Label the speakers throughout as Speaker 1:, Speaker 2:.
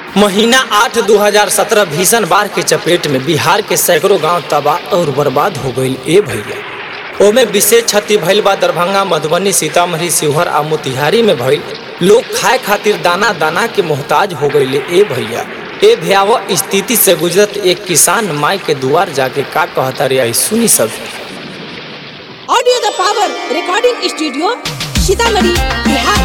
Speaker 1: महीना 8 2017 भीषण बाढ़ के चपेट में बिहार के सैकड़ों गांव तबाह और बर्बाद हो गईल ए भैया। ओमे विशेष क्षति भइल बा दरभंगा, मधुबनी, सीतामढ़ी, शिवहर आ मोतिहारी में भइल। लोग खाए खातिर दाना दाना के मोहताज हो गईल ए भैया। ए भयावह स्थिति से गुजरत एक किसान माई के दुआर जाके का कहता रे आई सुनी सब।
Speaker 2: Audio the power recording studio Sitamarhi Bihar.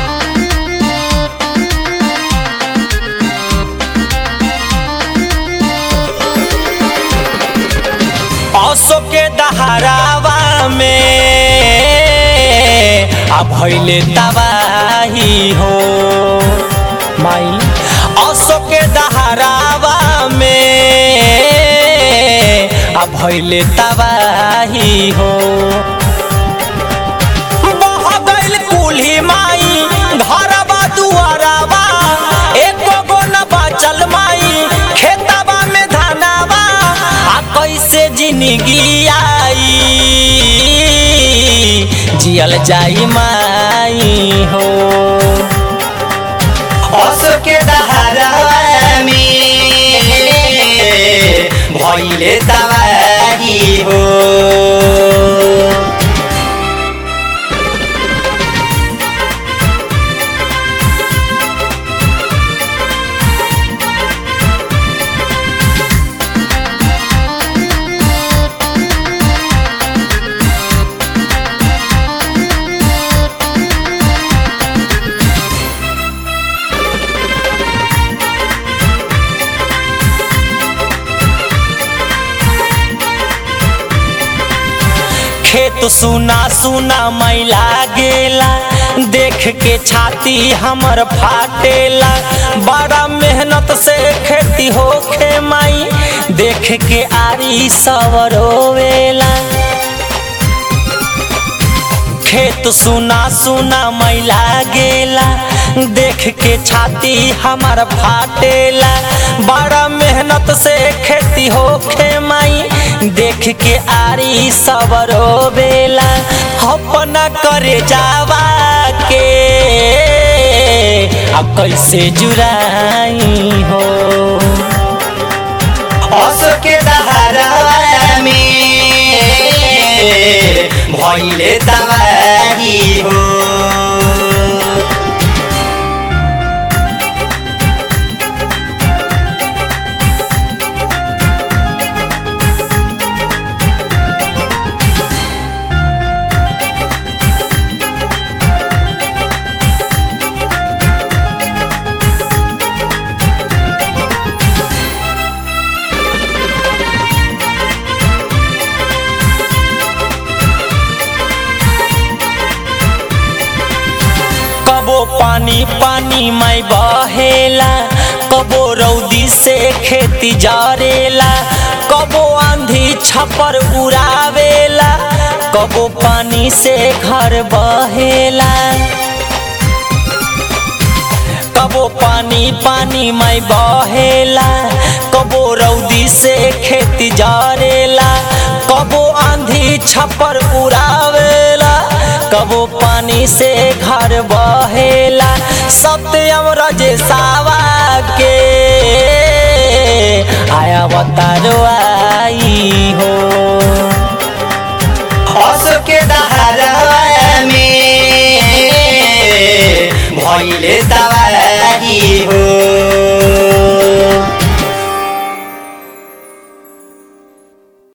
Speaker 1: औसो के दहरावा में अब भइले तबाही हो माई। औसो के दहरावा में अब भइले तबाही हो। बह गइल कुल्ही माई घरवा दुआरवा, एको गो न बचल माई खेतवा में धनवा। आ कैसे जिंदगी आई जियल जाई माई हो।
Speaker 3: औसो के दहरावा में भइले तबाही हो।
Speaker 1: खेत सुना सुना मैला गेला, देख के छाती हमर फाटेला। बड़ा मेहनत से खेती होखे माई, देख के आरी सवरोवेला। खेत सुना सुना मैला गेला, देख के छाती हमर फाटेला। बड़ा मेहनत से खेती होखे माई, देख के आरी सवरोवेला। अपना करे जावा के अब कैसे जुराई हो।
Speaker 3: औसो के दहरावा में भइले तबाही हो।
Speaker 1: कबो पानी पानी में बहेला, कबो रौदी से खेती जारेला। कबो आंधी छपर उड़ावेला, कबो पानी से घर बहेला। कबो पानी पानी में बहेला, कबो रौदी से खेती जारेला। कबो आंधी छपर उड़ावेला, कबो पानी से घर बहेला। सत्यम रजेसावा के आया बतारो आई हो।
Speaker 3: औसो के दहरावा में भइले तबाही